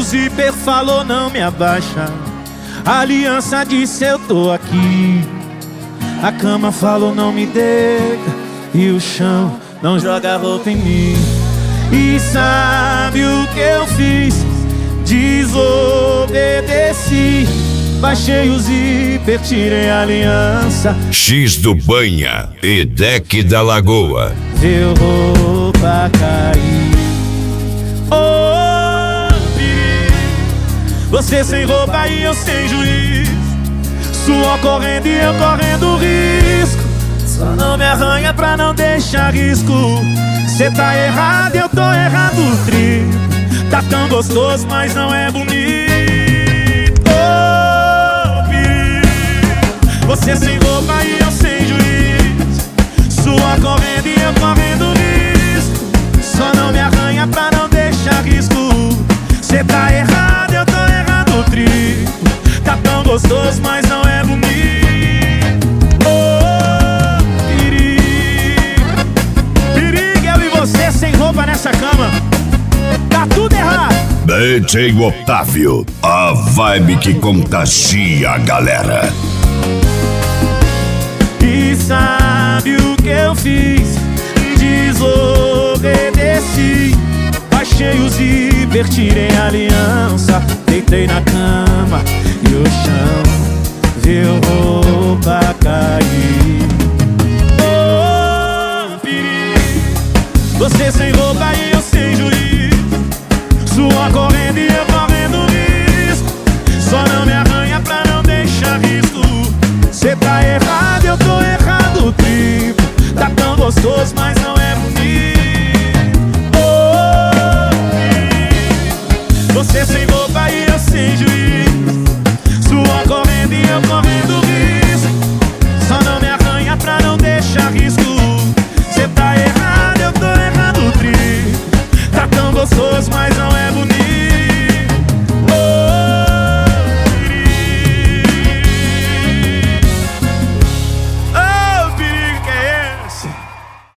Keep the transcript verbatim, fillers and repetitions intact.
zíper falou não me abaixa. A aliança disse eu tô aqui. A cama falou não me deita. E o chão não joga roupa em mim. E sabe o que eu fiz? Desobedeci. Baixei o zíper, tirei a aliança. X do Banha e Deck da Lagoa. Viu roupa cair. Oh, perigo. Você sem roupa e eu sem juiz. Suor correndo e eu correndo risco. Só não me arranha pra não deixar risco. Cê tá errado, eu tô errado o triplo. Tá tão gostoso, mas não é bonito. Oh, perigo. Você sem roupa e eu sem juiz. Suor correndo e eu correndo risco. Só não me arranha pra não deixar risco. Cê tá errado, eu tô errado o triplo. Tá tão gostoso, mas não é bonito. Oh, perigo. Perigo, eu e você sem roupa nessa cama. Tá tudo errado. D J Otávio, a vibe que contagia a galera. E sabe o que eu fiz? Desobedeci. Baixei o zíper, tirei a aliança. Deitei na cama e o chão viu roupa cair. Oh, perigo. Você sem roupa e eu sem juiz. Suor correndo e eu correndo risco. Só não me arranha pra não deixar risco. Cê tá errado, eu tô errado o triplo. Tá tão gostoso, mas